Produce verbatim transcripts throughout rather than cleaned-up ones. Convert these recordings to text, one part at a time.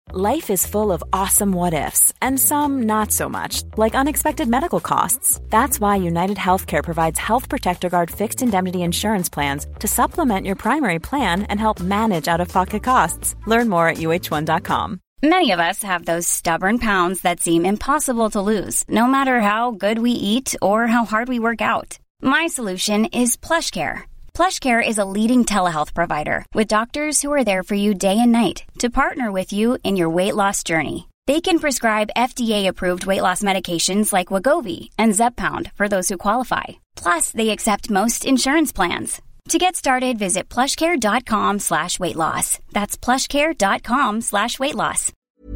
Life is full of awesome what-ifs, and some not so much, like unexpected medical costs. That's why United Healthcare provides Health Protector Guard fixed indemnity insurance plans to supplement your primary plan and help manage out-of-pocket costs. Learn more at U H one dot com. Many of us have those stubborn pounds that seem impossible to lose, no matter how good we eat or how hard we work out. My solution is PlushCare. PlushCare is a leading telehealth provider with doctors who are there for you day and night to partner with you in your weight loss journey. They can prescribe F D A-approved weight loss medications like Wegovy and Zepbound for those who qualify. Plus, they accept most insurance plans. To get started, visit plushcare.com slash weight loss. That's plushcare.com slash weight loss.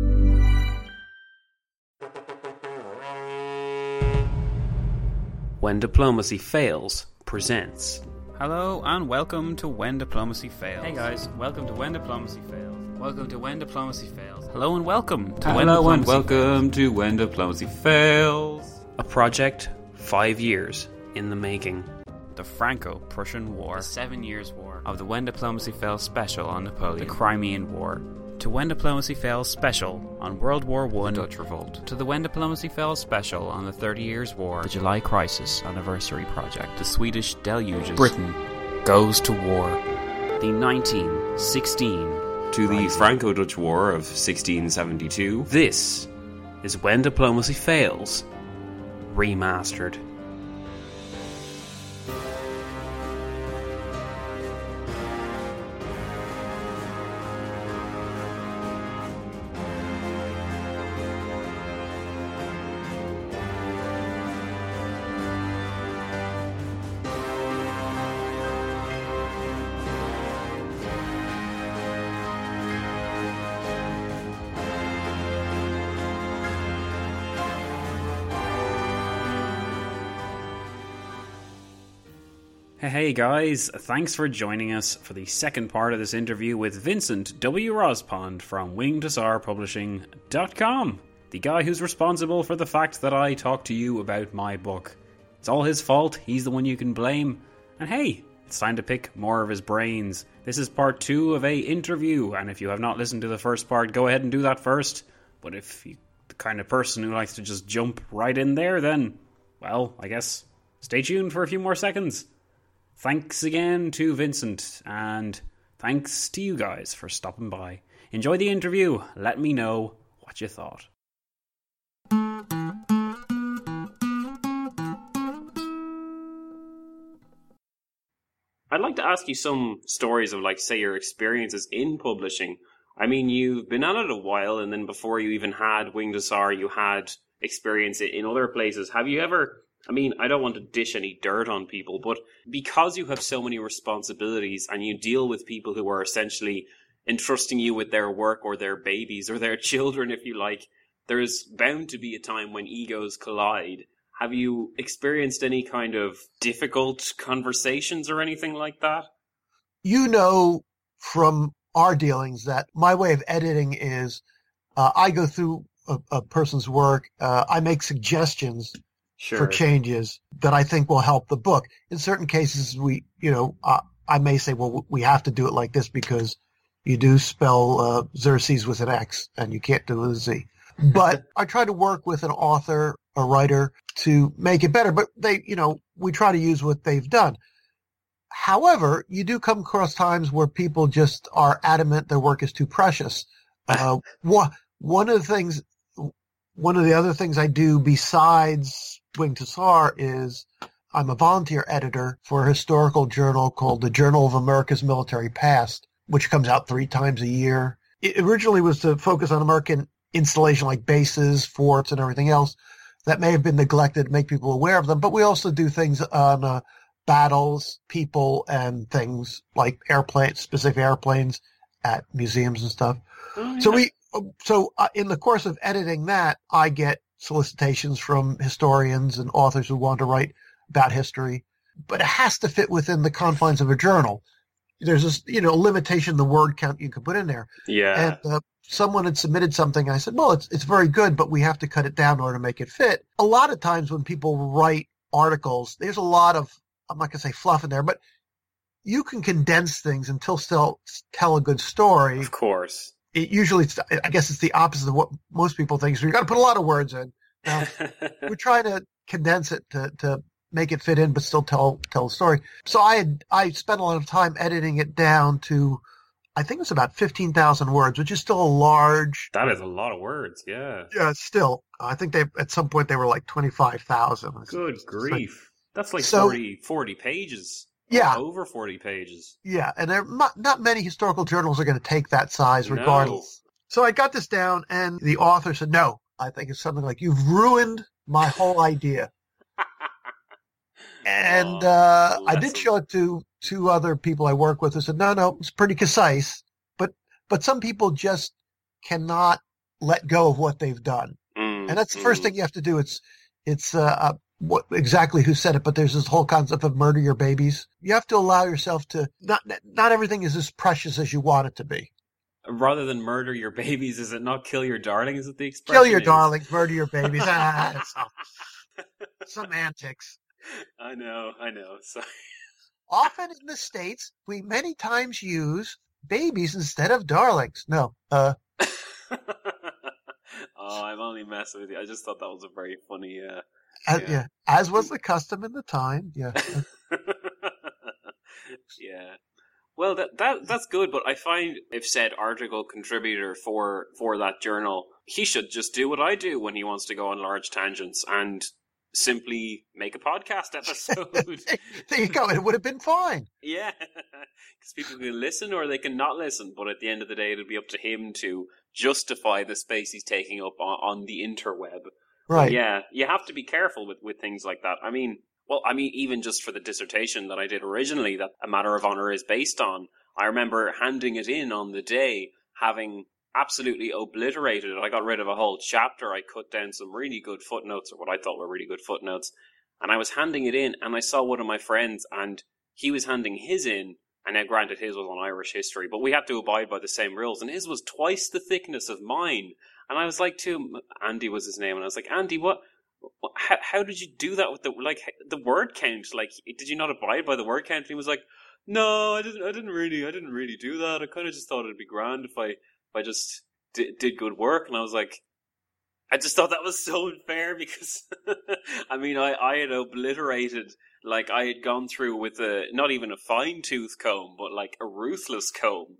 When Diplomacy Fails presents. Hello and welcome to When Diplomacy Fails. Hey guys, welcome to When Diplomacy Fails. Welcome to When Diplomacy Fails. Hello and welcome to Hello When Diplomacy and welcome to When Diplomacy Fails. A project five years in the making. The Franco-Prussian War. The Seven Years War. Of the When Diplomacy Fails special on Napoleon. The Crimean War. To When Diplomacy Fails special on World War One. The Dutch Revolt. To the When Diplomacy Fails special on the Thirty Years' War. The July Crisis Anniversary Project. The Swedish Deluges. Britain Goes to War. The nineteen sixteen To the Rising. Franco-Dutch War of sixteen seventy-two. This is When Diplomacy Fails Remastered. Hey guys, thanks for joining us for the second part of this interview with Vincent W. Rospond from wing to tsar publishing dot com, the guy who's responsible for the fact that I talk to you about my book. It's all his fault, he's the one you can blame, and hey, it's time to pick more of his brains. This is part two of a interview, and if you have not listened to the first part, go ahead and do that first, but if you're the kind of person who likes to just jump right in there, then, well, I guess stay tuned for a few more seconds. Thanks again to Vincent, and thanks to you guys for stopping by. Enjoy the interview. Let me know what you thought. I'd like to ask you some stories of, like, say, your experiences in publishing. I mean, you've been at it a while, and then before you even had Wing to Tsar, you had experience in other places. Have you ever... I mean, I don't want to dish any dirt on people, but because you have so many responsibilities and you deal with people who are essentially entrusting you with their work or their babies or their children, if you like, there's bound to be a time when egos collide. Have you experienced any kind of difficult conversations or anything like that? You know from our dealings that my way of editing is uh, I go through a, a person's work, uh, I make suggestions Sure. for changes that I think will help the book. In certain cases, we, you know, uh, I may say, well, we have to do it like this because you do spell uh, Xerxes with an X and you can't do a Z. But I try to work with an author, a writer, to make it better. But they, you know, we try to use what they've done. However, you do come across times where people just are adamant their work is too precious. Uh, one, one of the things, one of the other things I do besides Wing to Tsar is I'm a volunteer editor for a historical journal called the Journal of America's Military Past, which comes out three times a year. It originally was to focus on American installation like bases, forts, and everything else that may have been neglected, make people aware of them. But we also do things on uh, battles, people, and things like airplanes, specific airplanes at museums and stuff. Oh, yeah. So we, so uh, in the course of editing that, I get solicitations from historians and authors who want to write about history, but it has to fit within the confines of a journal. There's this, you know, limitation, the word count you can put in there. Yeah. And uh, someone had submitted something. I said, well, it's it's very good, but we have to cut it down in order to make it fit. A lot of times when people write articles, there's a lot of, I'm not going to say fluff in there, but you can condense things and still tell a good story. Of course. it usually, it's, I guess it's the opposite of what most people think. So you got to put a lot of words in. Now, we're trying to condense it to, to make it fit in, but still tell tell a story. So I had I spent a lot of time editing it down to, I think it was about fifteen thousand words, which is still a large. That is a lot of words, yeah. Yeah, still. I think they at some point they were like twenty-five thousand. Good grief. That's like so, forty, forty pages. Yeah. Over forty pages. Yeah, and there not, not many historical journals are going to take that size regardless. No. So I got this down, and the author said, no, I think it's something like, you've ruined my whole idea. And uh, I did show it to two other people I work with who said, no, no, it's pretty concise. But but some people just cannot let go of what they've done. Mm, and that's the mm. first thing you have to do. It's it's uh, uh, what exactly who said it, but there's this whole concept of murder your babies. You have to allow yourself to not not everything is as precious as you want it to be. Rather than murder your babies, is it not kill your darling? Is it the expression? Kill your is? darlings, murder your babies. ah, that's all. Semantics. I know, I know. Sorry. Often in the States, we many times use babies instead of darlings. No. Uh. oh, I'm only messing with you. I just thought that was a very funny. Uh, uh, yeah. yeah, as was the custom in the time. Yeah. yeah. Well, that that that's good, but I find if said article contributor for for that journal, he should just do what I do when he wants to go on large tangents and simply make a podcast episode. There you go. It would have been fine. Yeah, because people can listen or they can not listen, but at the end of the day, it'll be up to him to justify the space he's taking up on, on the interweb. Right. But yeah, you have to be careful with, with things like that. I mean, well, I mean, even just for the dissertation that I did originally, that A Matter of Honor is based on, I remember handing it in on the day, having absolutely obliterated it. I got rid of a whole chapter. I cut down some really good footnotes, or what I thought were really good footnotes, and I was handing it in, and I saw one of my friends, and he was handing his in, and now granted his was on Irish history, but we had to abide by the same rules, and his was twice the thickness of mine. And I was like to him, Andy was his name, and I was like, Andy, what, what how, how did you do that with the, like, the word count? Like, did you not abide by the word count? And he was like, no, I didn't, I didn't really, I didn't really do that. I kind of just thought it'd be grand if I, if I just did, did good work. And I was like, I just thought that was so unfair because, I mean, I, I had obliterated, like, I had gone through with a, not even a fine-tooth comb, but like a ruthless comb,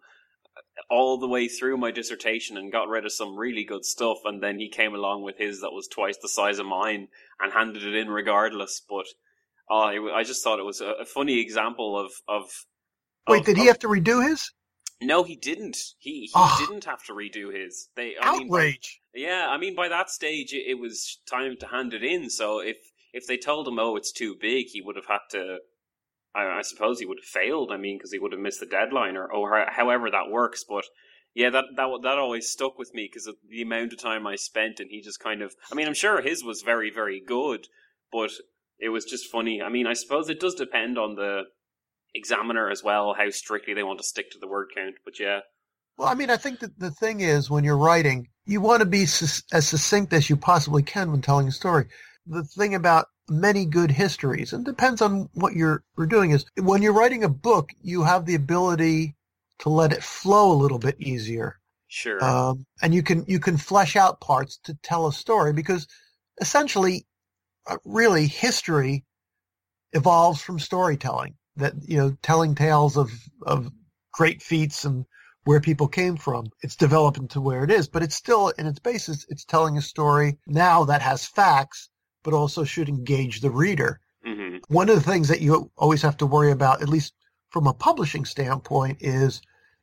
all the way through my dissertation and got rid of some really good stuff, and then he came along with his that was twice the size of mine and handed it in regardless. But uh, I, I just thought it was a, a funny example of... of Wait, of, did he of, have to redo his? No, he didn't. He he oh, didn't have to redo his. They I outrage! Mean, by, yeah, I mean, by that stage, it, it was time to hand it in, so if, if they told him, oh, it's too big, he would have had to... I, I suppose he would have failed, I mean, because he would have missed the deadline, or, or however that works. But yeah, that that that always stuck with me because of the amount of time I spent, and he just kind of, I mean, I'm sure his was very, very good, but it was just funny. I mean, I suppose it does depend on the examiner as well, how strictly they want to stick to the word count, but yeah. Well, I mean, I think that the thing is, when you're writing, you want to be sus- as succinct as you possibly can when telling a story. The thing about many good histories, and depends on what you're, you're doing, is when you're writing a book, you have the ability to let it flow a little bit easier. Sure. Um, and you can you can flesh out parts to tell a story, because essentially, uh, really, history evolves from storytelling. That, you know, telling tales of of great feats and where people came from. It's developed into where it is, but it's still, in its basis, it's telling a story now that has facts, but also should engage the reader. Mm-hmm. One of the things that you always have to worry about, at least from a publishing standpoint, is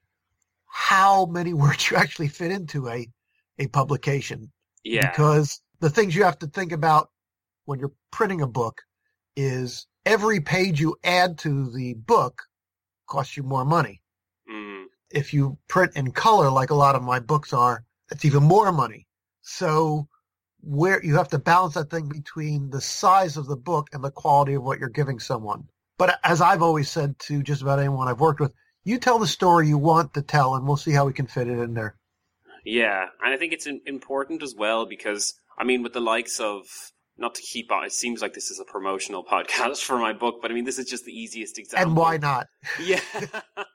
how many words you actually fit into a, a publication. Yeah. Because the things you have to think about when you're printing a book is every page you add to the book costs you more money. Mm. If you print in color, like a lot of my books are, it's even more money. So where you have to balance that thing between the size of the book and the quality of what you're giving someone. But as I've always said to just about anyone I've worked with, you tell the story you want to tell, and we'll see how we can fit it in there. Yeah, and I think it's important as well because, I mean, with the likes of, not to keep on, it seems like this is a promotional podcast for my book, but I mean, this is just the easiest example. And why not? Yeah.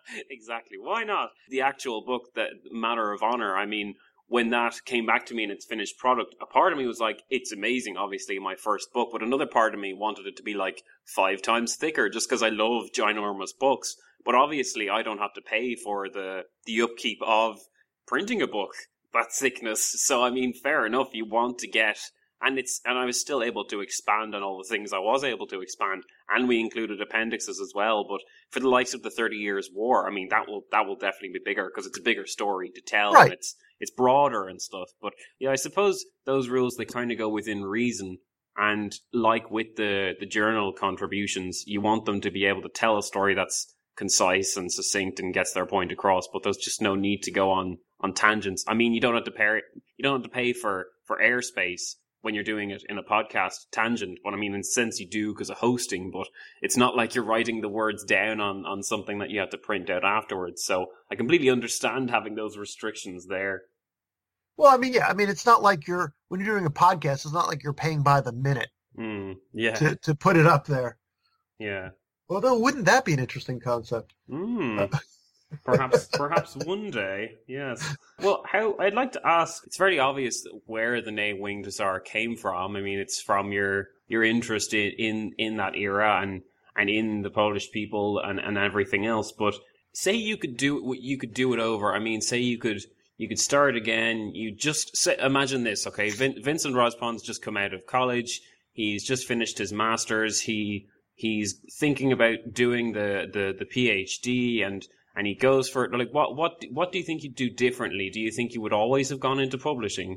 Exactly. Why not? The actual book, the Matter of Honor, I mean, when that came back to me in its finished product, a part of me was like, it's amazing, obviously, my first book, but another part of me wanted it to be like five times thicker just because I love ginormous books. But obviously, I don't have to pay for the, the upkeep of printing a book, that thickness. So, I mean, fair enough, you want to get... And it's and I was still able to expand on all the things I was able to expand, and we included appendixes as well. But for the likes of the Thirty Years' War, I mean, that will that will definitely be bigger because it's a bigger story to tell, right. and it's it's broader and stuff. But yeah, I suppose those rules, they kind of go within reason. And like with the the journal contributions, you want them to be able to tell a story that's concise and succinct and gets their point across. But there's just no need to go on on tangents. I mean, you don't have to pay you don't have to pay for for airspace when you're doing it in a podcast tangent. But I mean, in a sense you do because of hosting, but it's not like you're writing the words down on, on something that you have to print out afterwards. So I completely understand having those restrictions there. Well, I mean, yeah, I mean, it's not like you're, when you're doing a podcast, it's not like you're paying by the minute mm, yeah. to, to put it up there. Yeah. Although, wouldn't that be an interesting concept? Mm. Perhaps, perhaps one day, yes. Well, how I'd like to ask. It's very obvious where the name Winged Hussar came from. I mean, it's from your your interest in in, in that era and, and in the Polish people and, and everything else. But say you could do it, you could do it over. I mean, say you could you could start again. You just say, imagine this, okay? Vin, Vincent Rozpon's just come out of college. He's just finished his masters. He he's thinking about doing the the, the PhD and. And he goes for like what what what do you think you'd do differently? Do you think you would always have gone into publishing?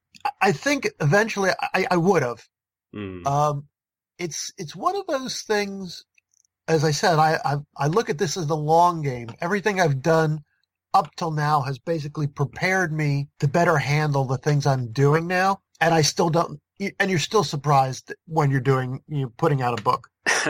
I think eventually I, I would have. Mm. Um, it's it's one of those things. As I said, I, I I look at this as the long game. Everything I've done up till now has basically prepared me to better handle the things I'm doing now, and I still don't. And you're still surprised when you're doing you're putting out a book.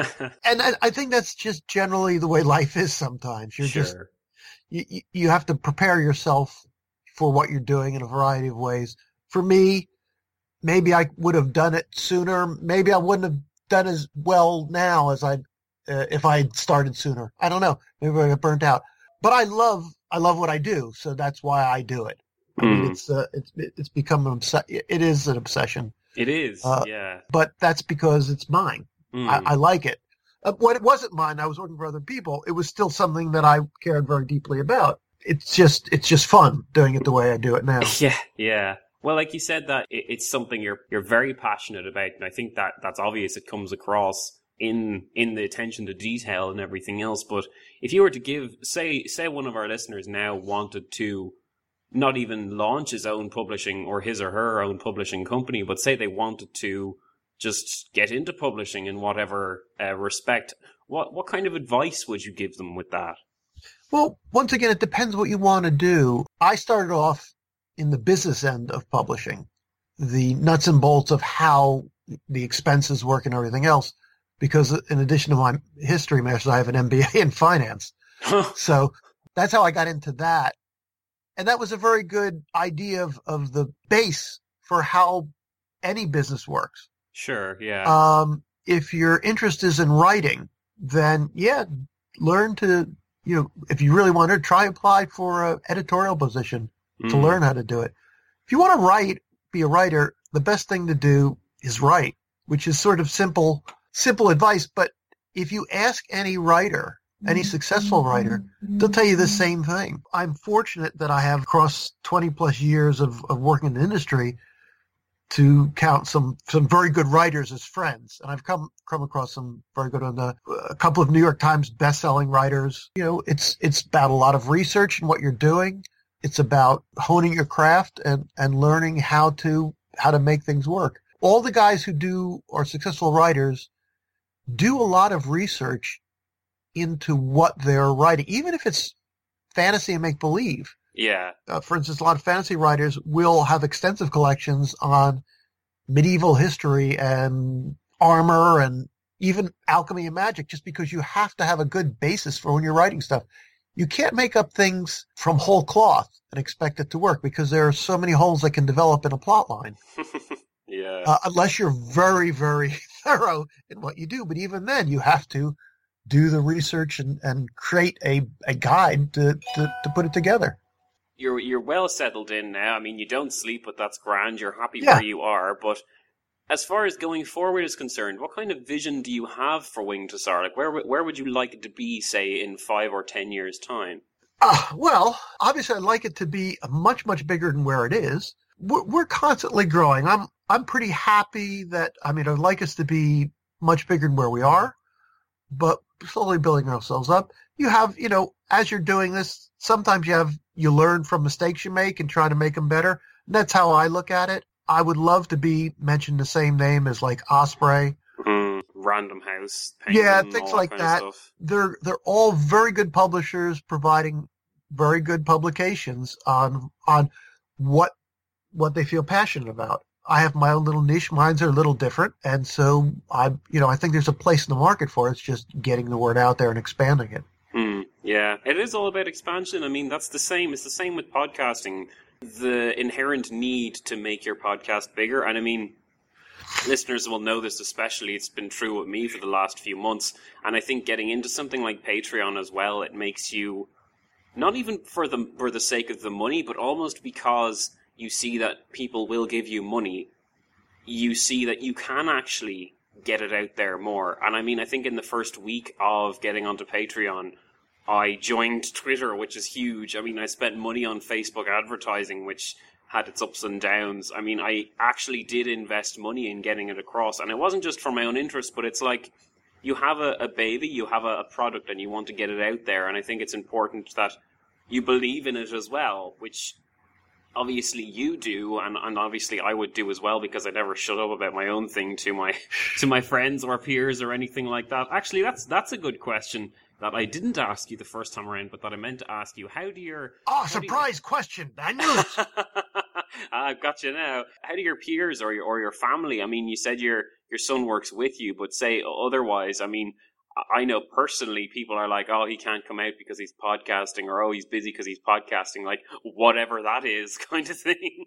And I, I think that's just generally the way life is sometimes. You're sure. just, you, you have to prepare yourself for what you're doing in a variety of ways. For me, maybe I would have done it sooner. Maybe I wouldn't have done as well now as I, uh, if I had started sooner. I don't know. Maybe I got burnt out, but I love, I love what I do. So that's why I do it. I mean, mm. it's, uh, it's, it's become an obsession. It is an obsession. It is. Uh, yeah. But that's because it's mine. Mm. I, I like it. Uh, when it wasn't mine, I was working for other people. It was still something that I cared very deeply about. It's just, it's just fun doing it the way I do it now. Yeah, yeah. Well, like you said, that it, it's something you're you're very passionate about, and I think that that's obvious. It comes across in in the attention to detail and everything else. But if you were to give, say, say one of our listeners now wanted to not even launch his own publishing or his or her own publishing company, but say they wanted to just get into publishing in whatever uh, respect, what what kind of advice would you give them with that? Well, once again, it depends what you want to do. I started off in the business end of publishing, the nuts and bolts of how the expenses work and everything else, because in addition to my history master's, I have an M B A in finance. So that's how I got into that. And that was a very good idea of, of the base for how any business works. Sure, yeah. Um, if your interest is in writing, then yeah, learn to, you know, if you really want to try apply for an editorial position mm. to learn how to do it. If you want to write, be a writer, the best thing to do is write, which is sort of simple, simple advice. But if you ask any writer, any successful writer, they'll tell you the same thing. I'm fortunate that I have across twenty plus years of, of working in the industry to count some, some very good writers as friends. And I've come, come across some very good on the, a couple of New York Times best-selling writers. You know, it's, it's about a lot of research in what you're doing. It's about honing your craft and, and learning how to, how to make things work. All the guys who do, are successful writers, do a lot of research into what they're writing, even if it's fantasy and make-believe. Yeah. Uh, for instance, a lot of fantasy writers will have extensive collections on medieval history and armor and even alchemy and magic, just because you have to have a good basis for when you're writing stuff. You can't make up things from whole cloth and expect it to work, because there are so many holes that can develop in a plot line. Yeah. Uh, unless you're very, very thorough in what you do. But even then, you have to do the research and, and create a, a guide to, to, to put it together. You're you're well settled in now. I mean, you don't sleep, but that's grand. You're happy Yeah. where you are. But as far as going forward is concerned, what kind of vision do you have for Winged Hussar? Like, where where would you like it to be, say, in five or ten years' time? Uh, well, obviously, I'd like it to be much, much bigger than where it is. We're, we're constantly growing. I'm I'm pretty happy that, I mean, I'd like us to be much bigger than where we are, but slowly building ourselves up. You have, you know, as you're doing this, sometimes you have, you learn from mistakes you make and try to make them better. And that's how I look at it. I would love to be mentioned the same name as like Osprey. Mm, Random House. Penguin, Yeah, things all like kind of that. stuff. They're they're all very good publishers providing very good publications on on what what they feel passionate about. I have my own little niche. Mine's are a little different, and so I you know I think there's a place in the market for it. It's just getting the word out there and expanding it. Hmm, yeah, it is all about expansion. I mean, that's the same. It's the same with podcasting. The inherent need to make your podcast bigger. And I mean, listeners will know this especially. It's been true with me for the last few months. And I think getting into something like Patreon as well, it makes you, not even for the, for the sake of the money, but almost because you see that people will give you money, you see that you can actually get it out there more. And I mean, I think in the first week of getting onto Patreon, I joined Twitter, which is huge. I mean, I spent money on Facebook advertising, which had its ups and downs. I mean, I actually did invest money in getting it across. And it wasn't just for my own interest, but it's like you have a, a baby, you have a, a product, and you want to get it out there. And I think it's important that you believe in it as well, which obviously you do, and, and obviously I would do as well, because I never shut up about my own thing to my to my friends or peers or anything like that. Actually, that's that's a good question that I didn't ask you the first time around, but that I meant to ask you. How do your... Oh, surprise you... question. I knew it. I've got you now. How do your peers or your or your family, I mean, you said your your son works with you, but say otherwise, I mean, I know personally people are like, oh, he can't come out because he's podcasting, or oh, he's busy because he's podcasting, like whatever that is kind of thing.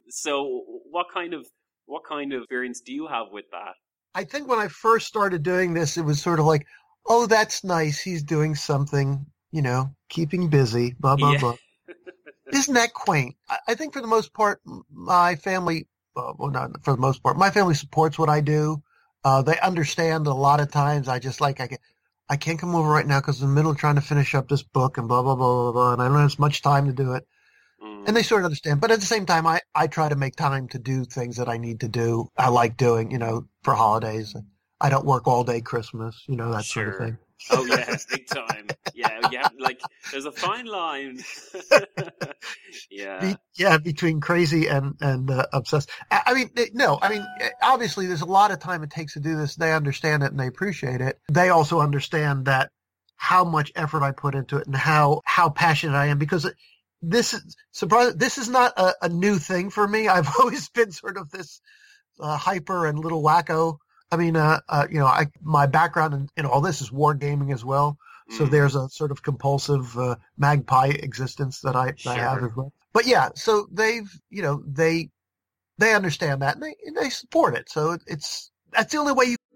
So what kind of what kind of experience do you have with that? I think when I first started doing this, it was sort of like, oh, that's nice. He's doing something, you know, keeping busy, blah, blah, Yeah. blah. Isn't that quaint? I, I think for the most part, my family, uh, well, not for the most part, my family supports what I do. Uh, they understand a lot of times I just like, I, can, I can't come over right now because I'm in the middle of trying to finish up this book and blah, blah, blah, blah, blah, and I don't have as much time to do it. Mm. And they sort of understand. But at the same time, I, I try to make time to do things that I need to do. I like doing, you know, for holidays. I don't work all day Christmas, you know, that Sure. sort of thing. Oh yeah, big time. Yeah, yeah. Like there's a fine line. yeah. Be, yeah, between crazy and and uh, obsessed. I, I mean, they, no, I mean, obviously, there's a lot of time it takes to do this. They understand it and they appreciate it. They also understand that how much effort I put into it and how how passionate I am, because it, this is surprise. This is not a, a new thing for me. I've always been sort of this uh, hyper and little wacko. I mean, uh, uh, you know, I, my background in, in all this is wargaming as well. So Mm. there's a sort of compulsive uh, magpie existence that I, Sure. I have as well. But yeah, so they've, you know, they they understand that and they and they support it. So it, it's that's the only way you.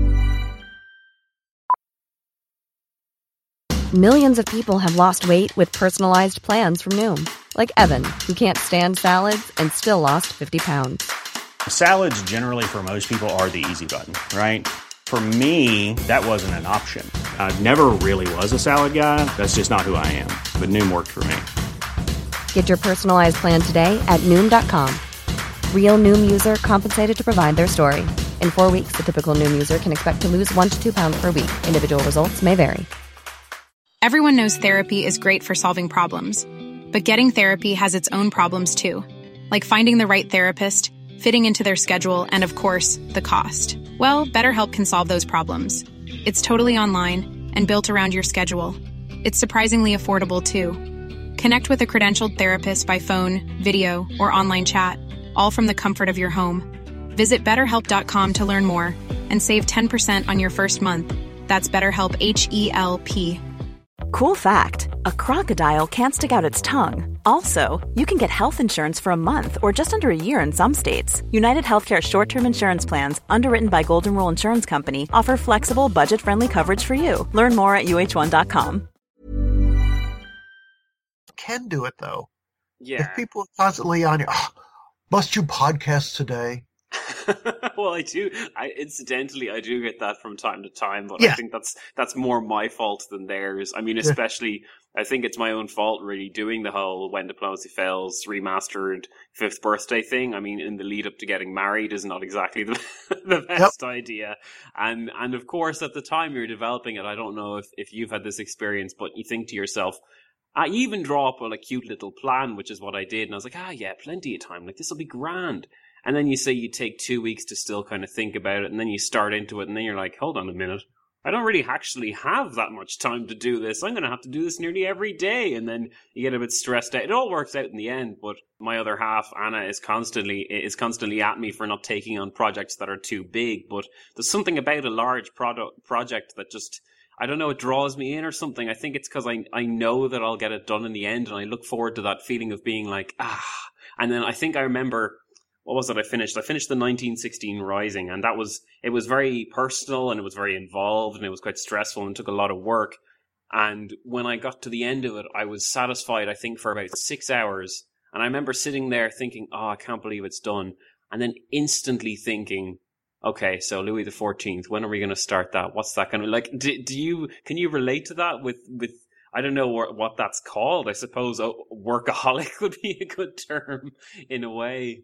Millions of people have lost weight with personalized plans from Noom, like Evan, who can't stand salads and still lost fifty pounds. Salads generally for most people are the easy button, right? For me, that wasn't an option. I never really was a salad guy. That's just not who I am. But Noom worked for me. Get your personalized plan today at Noom dot com. Real Noom user compensated to provide their story. In four weeks, the typical Noom user can expect to lose one to two pounds per week. Individual results may vary. Everyone knows therapy is great for solving problems. But getting therapy has its own problems too. Like finding the right therapist, fitting into their schedule, and of course, the cost. Well, BetterHelp can solve those problems. It's totally online and built around your schedule. It's surprisingly affordable too. Connect with a credentialed therapist by phone, video, or online chat, all from the comfort of your home. Visit better help dot com to learn more and save ten percent on your first month. That's BetterHelp, H E L P. Cool fact, a crocodile can't stick out its tongue. Also, you can get health insurance for a month or just under a year in some states. United Healthcare short-term insurance plans, underwritten by Golden Rule Insurance Company, offer flexible, budget-friendly coverage for you. Learn more at U H one dot com. Can do it, though. Yeah. If people are constantly on your, oh, must you podcast today? Well, I do. I incidentally, I do get that from time to time, but yeah. I think that's that's more my fault than theirs. I mean, especially, yeah. I think it's my own fault really doing the whole When Diplomacy Fails remastered fifth birthday thing. I mean, in the lead up to getting married is not exactly the, the best yep. idea. And and of course, at the time you're developing it, I don't know if, if you've had this experience, but you think to yourself, I even draw up a like, cute little plan, which is what I did. And I was like, ah, yeah, plenty of time. Like, this will be grand. And then you say you take two weeks to still kind of think about it, and then you start into it, and then you're like, hold on a minute. I don't really actually have that much time to do this. I'm going to have to do this nearly every day. And then you get a bit stressed out. It all works out in the end, but my other half, Anna, is constantly is constantly at me for not taking on projects that are too big. But there's something about a large product project that just, I don't know, it draws me in or something. I think it's because I, I know that I'll get it done in the end, and I look forward to that feeling of being like, ah. And then I think I remember... What was it I finished? I finished the nineteen sixteen Rising, and that was, it was very personal, and it was very involved, and it was quite stressful, and took a lot of work. And when I got to the end of it, I was satisfied, I think, for about six hours. And I remember sitting there thinking, oh, I can't believe it's done. And then instantly thinking, okay, so Louis the fourteenth, when are we going to start that? What's that going to, like, do, do you, can you relate to that with, with, I don't know what, what that's called. I suppose oh, workaholic would be a good term in a way.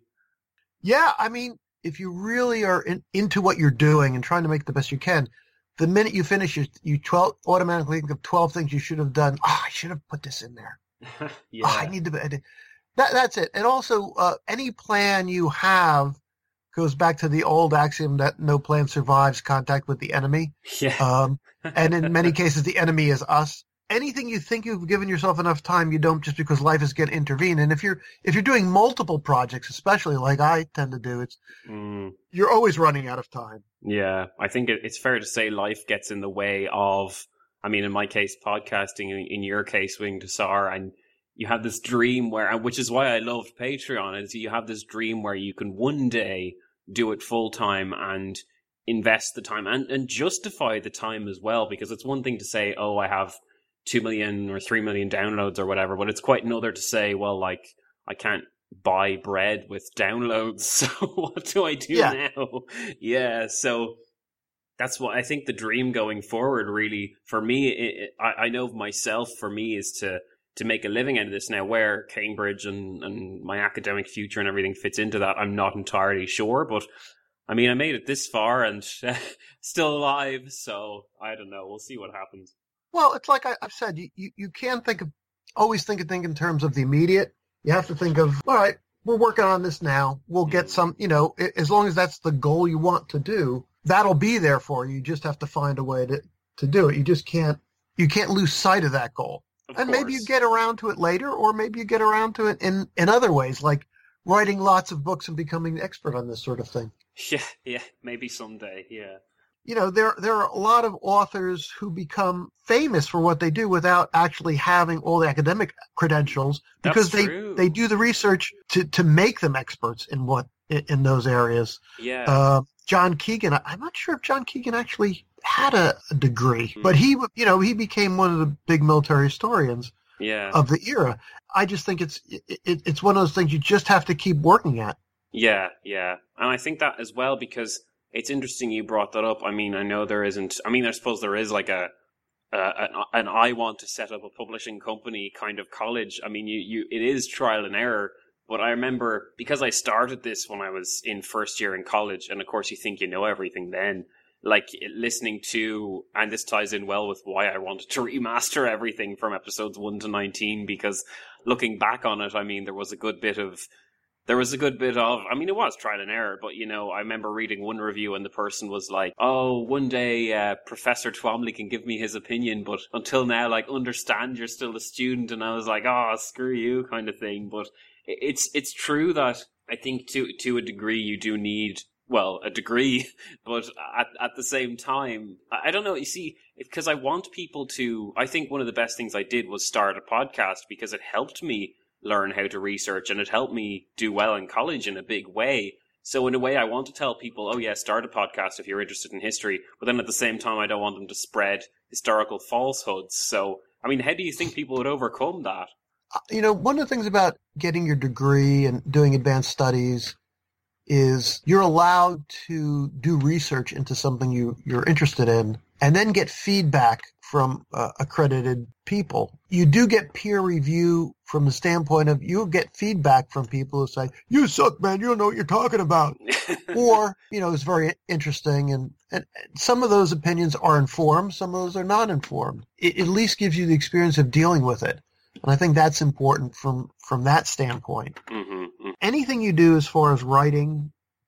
Yeah, I mean, if you really are in, into what you're doing and trying to make the best you can, the minute you finish, you, you twelve, automatically think of twelve things you should have done. Oh, I should have put this in there. yeah. Oh, I need to. That, that's it. And also, uh, any plan you have goes back to the old axiom that no plan survives contact with the enemy. Yeah. Um, and in many cases, the enemy is us. Anything you think you've given yourself enough time, you don't, just because life is going to intervene. And if you're if you're doing multiple projects, especially like I tend to do, it's mm. you're always running out of time. Yeah, I think it, it's fair to say life gets in the way of, I mean, in my case, podcasting, in, in your case, Wing to Sar, and you have this dream where, which is why I loved Patreon, is you have this dream where you can one day do it full time and invest the time and, and justify the time as well, because it's one thing to say, oh, I have two million or three million downloads or whatever, but it's quite another to say, well, like, I can't buy bread with downloads, so what do I do yeah. now? Yeah, so that's what I think the dream going forward, really, for me, it, it, I, I know myself, for me, is to to make a living out of this now. Where Cambridge and, and my academic future and everything fits into that, I'm not entirely sure, but I mean, I made it this far and uh, still alive, so I don't know, we'll see what happens. Well, it's like I, I've said, you, you, you can't think of, always think of things in terms of the immediate. You have to think of, all right, we're working on this now. We'll get some, you know, as long as that's the goal you want to do, that'll be there for you. You just have to find a way to, to do it. You just can't, you can't lose sight of that goal. Of and course. Maybe you get around to it later, or maybe you get around to it in, in other ways, like writing lots of books and becoming an expert on this sort of thing. Yeah, yeah, maybe someday, yeah. You know, there there are a lot of authors who become famous for what they do without actually having all the academic credentials, because That's they, true. they do the research to, to make them experts in what in, in those areas. Yeah. Uh, John Keegan, I'm not sure if John Keegan actually had a, a degree, mm-hmm. but he you know he became one of the big military historians yeah. of the era. I just think it's it, it's one of those things you just have to keep working at. Yeah, yeah, and I think that as well, because it's interesting you brought that up. I mean, I know there isn't, I mean, I suppose there is like a, uh, an, an I want to set up a publishing company kind of college. I mean, you, you, it is trial and error, but I remember, because I started this when I was in first year in college, and of course you think you know everything then, like listening to, and this ties in well with why I wanted to remaster everything from episodes one to nineteen, because looking back on it, I mean, there was a good bit of, There was a good bit of, I mean, it was trial and error, but, you know, I remember reading one review and the person was like, oh, one day uh, Professor Twomley can give me his opinion, but until now, like, understand you're still a student. And I was like, oh, screw you kind of thing. But it's it's true that I think to to a degree you do need, well, a degree, but at, at the same time, I don't know, you see, because I want people to, I think one of the best things I did was start a podcast because it helped me learn how to research and it helped me do well in college in a big way. So in a way, I want to tell people, oh yeah, start a podcast if you're interested in history. But then at the same time, I don't want them to spread historical falsehoods. So, I mean, how do you think people would overcome that? You know, one of the things about getting your degree and doing advanced studies is you're allowed to do research into something you, you're interested in and then get feedback from uh, accredited people. You do get peer review from the standpoint of you'll get feedback from people who say, you suck, man, you don't know what you're talking about. Or, you know, it's very interesting. And, and some of those opinions are informed. Some of those are not informed. It at least gives you the experience of dealing with it. And I think that's important from, from that standpoint. Mm-hmm, mm-hmm. Anything you do as far as writing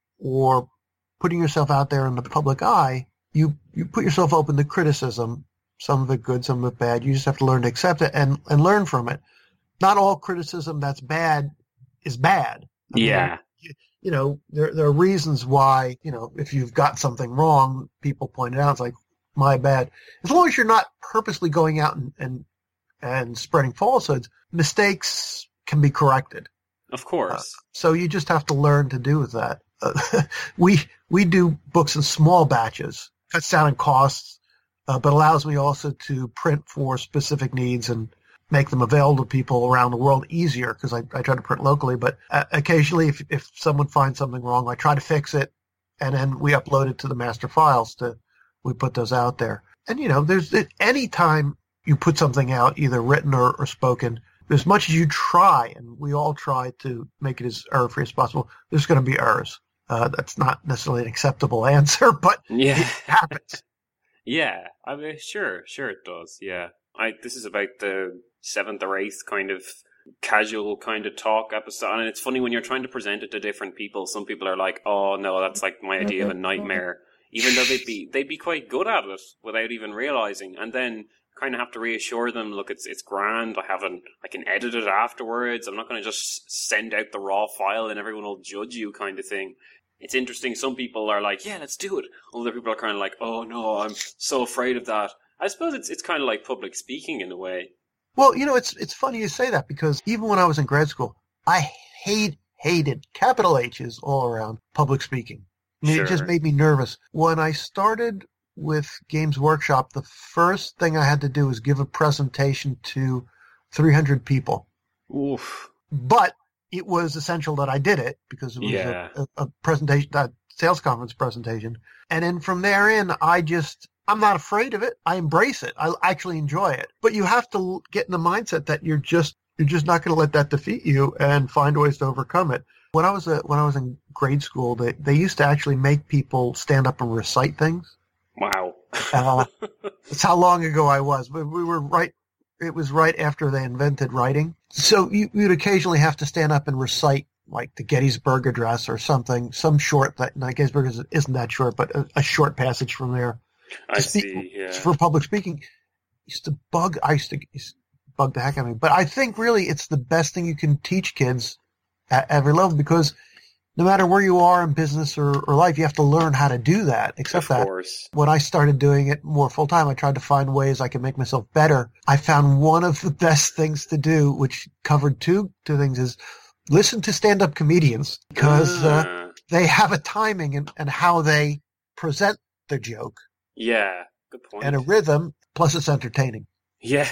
or putting yourself out there in the public eye, you, you put yourself open to criticism, some of it good, some of it bad. You just have to learn to accept it and, and learn from it. Not all criticism that's bad is bad. I yeah. mean, you, you know, there, there are reasons why, you know, if you've got something wrong, people point it out. It's like, my bad. As long as you're not purposely going out and, and and spreading falsehoods, mistakes can be corrected. Of course. Uh, so you just have to learn to do with that. Uh, we we do books in small batches, cuts down in costs, uh, but allows me also to print for specific needs and make them available to people around the world easier because I, I try to print locally. But uh, occasionally, if if someone finds something wrong, I try to fix it, and then we upload it to the master files. To we put those out there. And you know, there's any time you put something out, either written or, or spoken, as much as you try, and we all try to make it as error-free as possible, there's going to be errors. Uh, that's not necessarily an acceptable answer, but yeah. it happens. Yeah, I mean, sure, sure it does. Yeah, I this is about the seventh or eighth kind of casual kind of talk episode, and it's funny when you're trying to present it to different people. Some people are like, "Oh no, that's like my idea of a nightmare," even though they'd be they'd be quite good at it without even realizing, and then kind of have to reassure them, look, it's it's grand. I haven't, I can edit it afterwards. I'm not going to just send out the raw file and everyone will judge you, kind of thing. It's interesting. Some people are like, yeah, let's do it. Other people are kind of like, oh no, I'm so afraid of that. I suppose it's it's kind of like public speaking in a way. Well, you know, it's it's funny you say that because even when I was in grad school, I hate hated capital H's all around public speaking. I mean, Sure. It just made me nervous. When I started with Games Workshop, the first thing I had to do was give a presentation to three hundred people. Oof. But it was essential that I did it because it was Yeah. a, a, a presentation, a sales conference presentation. And then from there in, I just, I'm not afraid of it. I embrace it. I actually enjoy it. But you have to get in the mindset that you're just, you're just not going to let that defeat you and find ways to overcome it. When I was a, when I was in grade school, they, they used to actually make people stand up and recite things. Wow. uh, that's how long ago I was. But we were right. It was right after they invented writing. So you, you'd occasionally have to stand up and recite like the Gettysburg Address or something, some short, that, no, Gettysburg isn't, isn't that short, but a, a short passage from there. I To speak- see, yeah. For public speaking, used to bug, I used to used to bug the heck out of me. But I think really it's the best thing you can teach kids at every level because no matter where you are in business or, or life, you have to learn how to do that. Except Of that course. when I started doing it more full time, I tried to find ways I could make myself better. I found one of the best things to do, which covered two two things, is listen to stand-up comedians because uh, Ah. they have a timing and, and how they present the joke Yeah, good point. and a rhythm, plus it's entertaining. Yeah.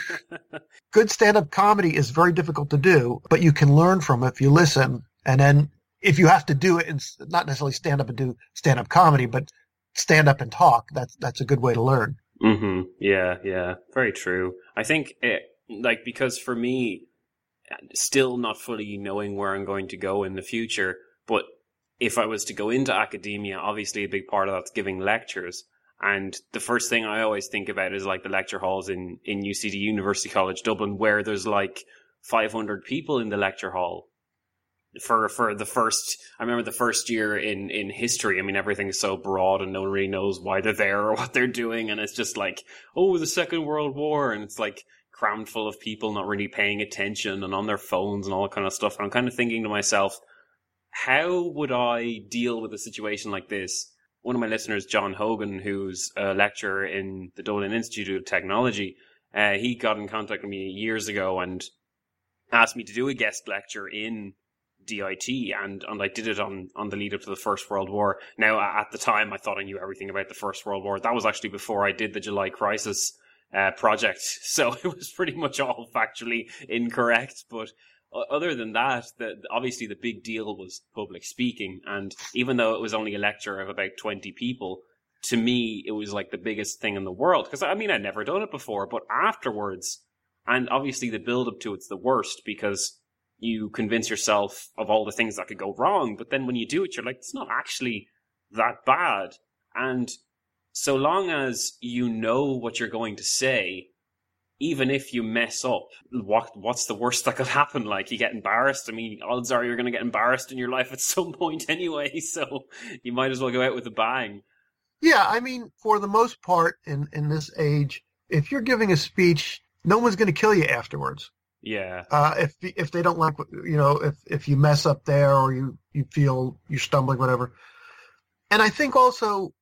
Good stand-up comedy is very difficult to do, but you can learn from it if you listen. And then if you have to do it, and not necessarily stand up and do stand-up comedy, but stand up and talk, that's that's a good way to learn. Mm-hmm. Yeah, yeah. Very true. I think, it, like, because for me, still not fully knowing where I'm going to go in the future, but if I was to go into academia, obviously a big part of that's giving lectures. And the first thing I always think about is like the lecture halls in, in U C D, University College Dublin, where there's like five hundred people in the lecture hall. For for the first, I remember the first year in, in history, I mean, everything is so broad and no one really knows why they're there or what they're doing. And it's just like, oh, the Second World War. And it's like crammed full of people not really paying attention and on their phones and all that kind of stuff. And I'm kind of thinking to myself, how would I deal with a situation like this one of my listeners, John Hogan, who's a lecturer in the Dublin Institute of Technology, uh, he got in contact with me years ago and asked me to do a guest lecture in D I T, and, and I did it on, on the lead up to the First World War. Now, at the time, I thought I knew everything about the First World War. That was actually before I did the July Crisis uh, project, so it was pretty much all factually incorrect. But other than that, the, obviously the big deal was public speaking, and even though it was only a lecture of about twenty people, to me, it was like the biggest thing in the world. Because, I mean, I'd never done it before, but afterwards, and obviously the build-up to it's the worst, because you convince yourself of all the things that could go wrong, but then when you do it, you're like, it's not actually that bad. And so long as you know what you're going to say, even if you mess up, what what's the worst that could happen? Like, you get embarrassed. I mean, odds are you're going to get embarrassed in your life at some point anyway, so you might as well go out with a bang. Yeah, I mean, for the most part in, in this age, if you're giving a speech, no one's going to kill you afterwards. Yeah. Uh, if if they don't like, you know, if, if you mess up there or you, you feel you're stumbling, whatever. And I think also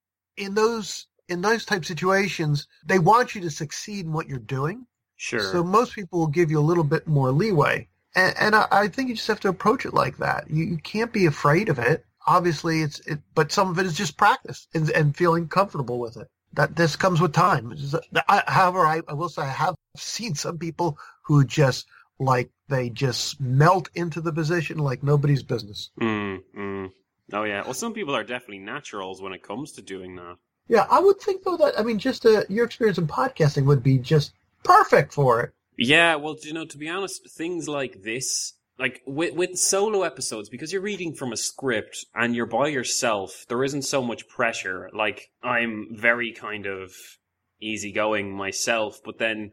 in those in those type situations, they want you to succeed in what you're doing. Sure. So most people will give you a little bit more leeway. And, and I, I think you just have to approach it like that. You, you can't be afraid of it. Obviously, it's it, but some of it is just practice and, and feeling comfortable with it. That this comes with time. I, however, I, I will say I have seen some people who just like they just melt into the position like nobody's business. Mm, mm. Oh yeah. Well, some people are definitely naturals when it comes to doing that. Yeah, I would think though that I mean, just uh, your experience in podcasting would be just perfect for it. Yeah. Well, you know, to be honest, things like this. Like, with, with solo episodes, because you're reading from a script and you're by yourself, there isn't so much pressure. Like, I'm very kind of easygoing myself, but then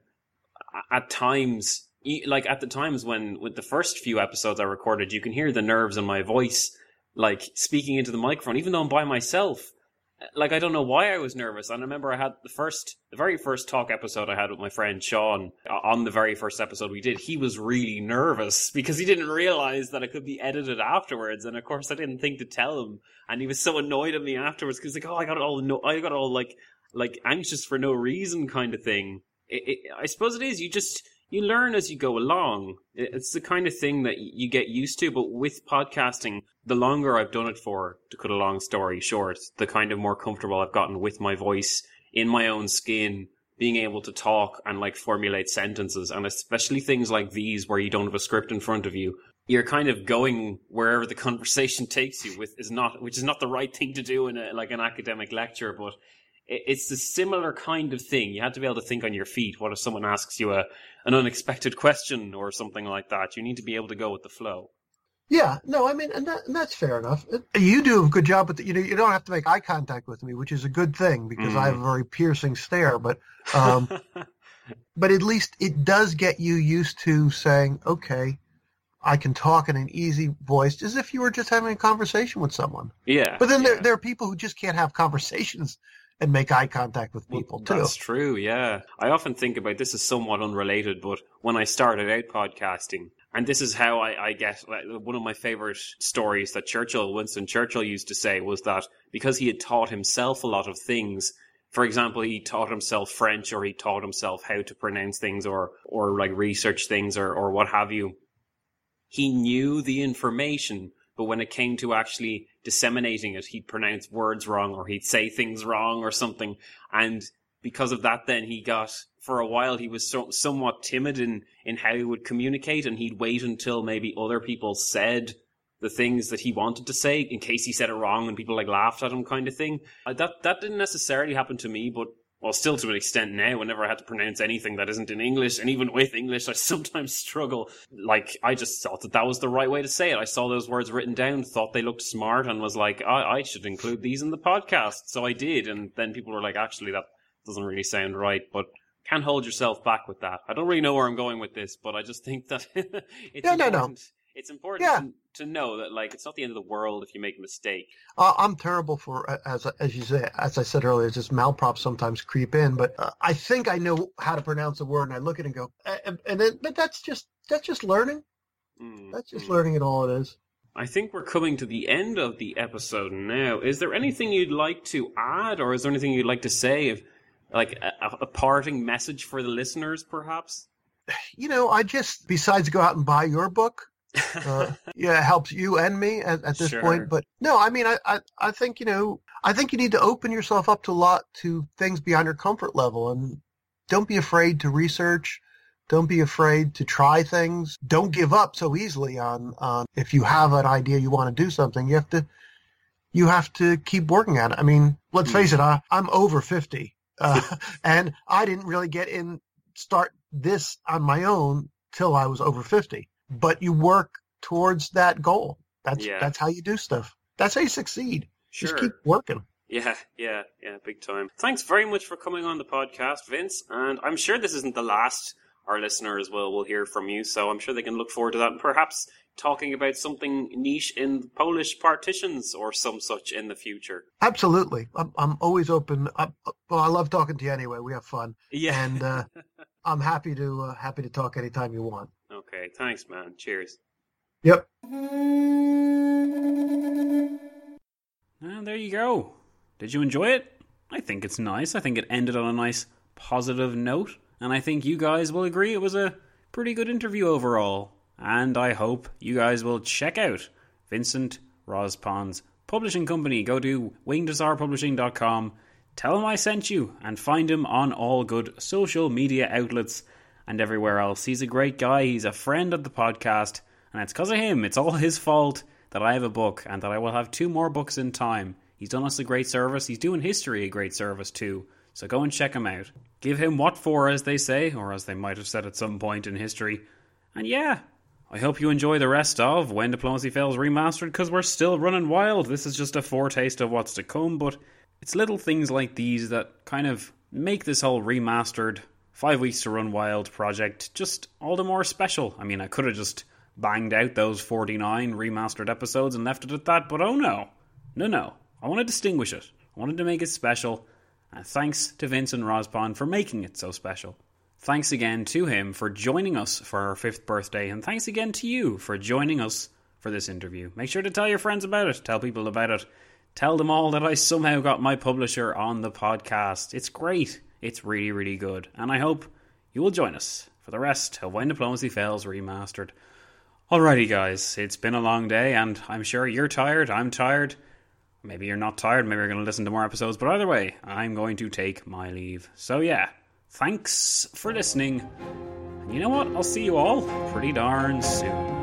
at times, like at the times when, with the first few episodes I recorded, you can hear the nerves in my voice, like, speaking into the microphone, even though I'm by myself. Like, I don't know why I was nervous. And I remember I had the first, the very first talk episode I had with my friend Sean, on the very first episode we did, he was really nervous because he didn't realize that it could be edited afterwards. And of course I didn't think to tell him. And he was so annoyed at me afterwards because like, oh, I got all, no, I got all like, like anxious for no reason kind of thing. It, it, I suppose it is. You just, you learn as you go along. It's the kind of thing that you get used to, but with podcasting, the longer I've done it for, to cut a long story short, the kind of more comfortable I've gotten with my voice, in my own skin, being able to talk and like formulate sentences, and especially things like these where you don't have a script in front of you. You're kind of going wherever the conversation takes you, with is not, which is not the right thing to do in a, like an academic lecture, but it's a similar kind of thing. You have to be able to think on your feet. What if someone asks you a an unexpected question or something like that? You need to be able to go with the flow. Yeah, no, I mean, and, that, and that's fair enough. You do a good job with it. You know, you don't have to make eye contact with me, which is a good thing because mm. I have a very piercing stare. But, um, but at least it does get you used to saying, okay, I can talk in an easy voice, as if you were just having a conversation with someone. Yeah. But then yeah. there there are people who just can't have conversations and make eye contact with people, well, too. That's true, yeah. I often think about, this is somewhat unrelated, but when I started out podcasting, and this is how I, I get, like, one of my favorite stories that Churchill, Winston Churchill used to say was that because he had taught himself a lot of things, for example, he taught himself French, or he taught himself how to pronounce things, or, or like research things, or, or what have you, he knew the information, but when it came to actually disseminating it, he'd pronounce words wrong, or he'd say things wrong or something. And because of that, then he got, for a while, he was so, somewhat timid in, in how he would communicate, and he'd wait until maybe other people said the things that he wanted to say in case he said it wrong and people like laughed at him kind of thing. Uh, that, that didn't necessarily happen to me, but well, still to an extent now, whenever I had to pronounce anything that isn't in English, and even with English, I sometimes struggle. Like, I just thought that that was the right way to say it. I saw those words written down, thought they looked smart, and was like, I, I should include these in the podcast. So I did, and then people were like, actually, that doesn't really sound right, but can't hold yourself back with that. I don't really know where I'm going with this, but I just think that it's no, important. No, no. It's important yeah. to, to know that, like, it's not the end of the world if you make a mistake. Uh, I'm terrible for, as as you say, as I said earlier, just malprops sometimes creep in. But uh, I think I know how to pronounce a word, and I look at it and go, and, and then, but that's just that's just learning. Mm, that's just mm. learning, and all it is. I think we're coming to the end of the episode now. Is there anything you'd like to add, or is there anything you'd like to say, if, like a, a parting message for the listeners, perhaps? You know, I just, besides go out and buy your book, uh, yeah, it helps you and me at, at this Sure. point. But no, I mean, I, I, I think, you know, I think you need to open yourself up to a lot, to things beyond your comfort level, and don't be afraid to research. Don't be afraid to try things. Don't give up so easily on, on if you have an idea, you want to do something, you have to, you have to keep working at it. I mean, let's face it, I, I'm over fifty, uh, and I didn't really get in, start this on my own till I was over fifty, but you work towards that goal. That's, Yeah. that's how you do stuff. That's how you succeed. Sure. Just keep working. Yeah, yeah, yeah, big time. Thanks very much for coming on the podcast, Vince, and I'm sure this isn't the last our listeners will, will hear from you, so I'm sure they can look forward to that, and perhaps talking about something niche in Polish partitions or some such in the future. Absolutely. I'm, I'm always open. I, well, I love talking to you anyway. We have fun. Yeah. And uh, I'm happy to uh, happy to talk anytime you want. Okay, thanks, man. Cheers. Yep. And there you go. Did you enjoy it? I think it's nice. I think it ended on a nice positive note. And I think you guys will agree it was a pretty good interview overall. And I hope you guys will check out Vincent Rozpon's publishing company. Go to wing to tsar publishing dot com. Tell him I sent you, and find him on all good social media outlets and everywhere else. He's a great guy. He's a friend of the podcast. And it's because of him. It's all his fault that I have a book and that I will have two more books in time. He's done us a great service. He's doing history a great service too. So go and check him out. Give him what for, as they say, or as they might have said at some point in history. And yeah, I hope you enjoy the rest of When Diplomacy Fails Remastered, because we're still running wild. This is just a foretaste of what's to come, but it's little things like these that kind of make this whole remastered Five Weeks to Run Wild project just all the more special. I mean, I could have just banged out those forty-nine remastered episodes and left it at that, but oh no. No, no. I want to distinguish it. I wanted to make it special. And thanks to Vincent Rozpon for making it so special. Thanks again to him for joining us for our fifth birthday. And thanks again to you for joining us for this interview. Make sure to tell your friends about it. Tell people about it. Tell them all that I somehow got my publisher on the podcast. It's great. It's really, really good. And I hope you will join us for the rest of When Diplomacy Fails Remastered. Alrighty guys, it's been a long day and I'm sure you're tired, I'm tired. Maybe you're not tired, maybe you're going to listen to more episodes, but either way, I'm going to take my leave. So yeah, thanks for listening. And you know what? I'll see you all pretty darn soon.